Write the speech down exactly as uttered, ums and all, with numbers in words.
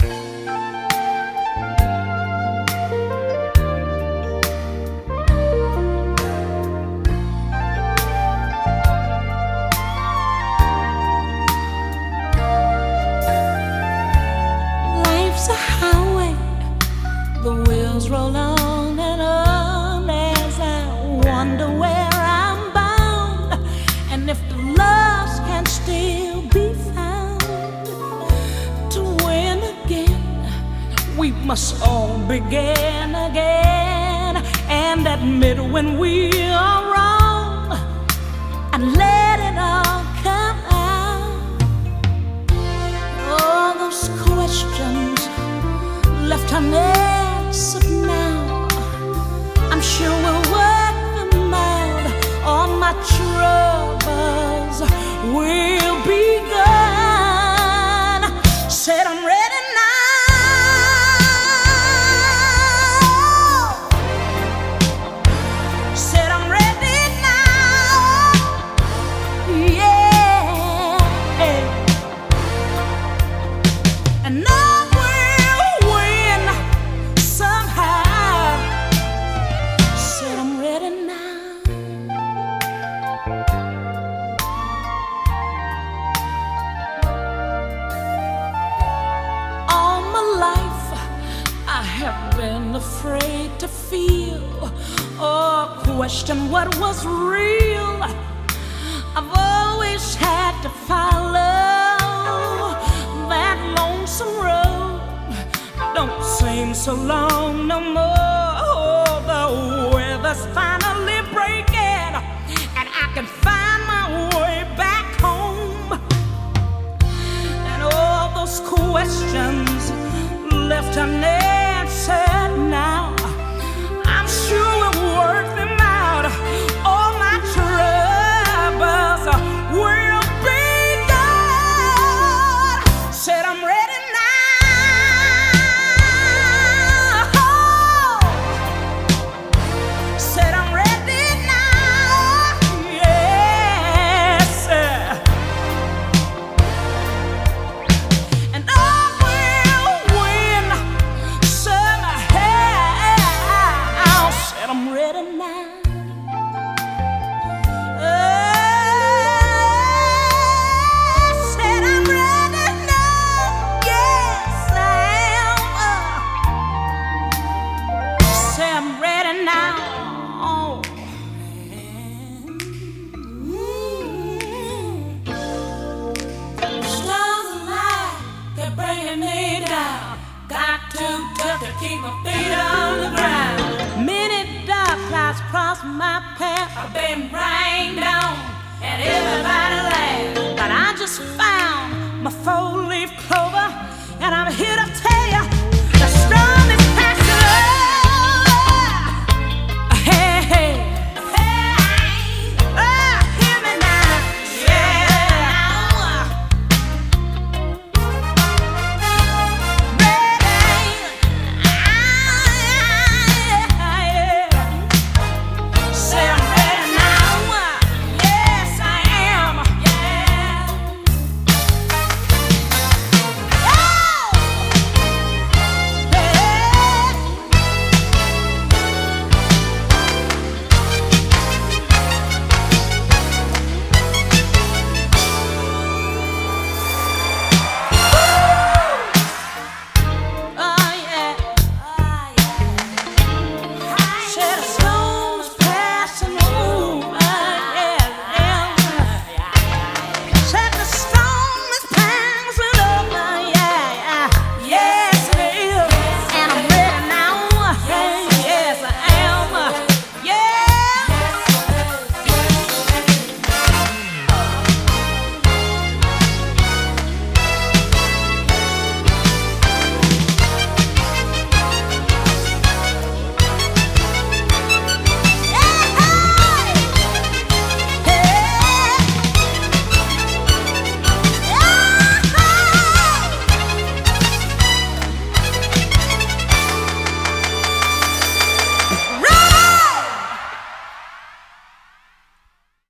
Life's a highway, the wheels roll on and on as I wonder where I'm bound, and if the loves can still be found. To win again, we must all begin again and admit when we are wrong and let it all come out. All those questions left unanswered now, I'm sure we'll work them out. All my troubles will be gone. Said I'm ready now. Said I'm ready now. Yeah. And I have been afraid to feel or question what was real. I've always had to follow that lonesome road. Don't seem so long no more. The weather's finally breaking and I can find my way back home. And all those questions left unanswered now, I'm sure we'll work them out. All my troubles will be gone. Said I'm ready now. Said I'm ready now. Yes. And I will win somehow. Said I'm ready now. To keep my feet on the ground. Many dark clouds cross my path. I've been rained on and everybody laughed, but I just found my four-leaf clover and I'm here to tell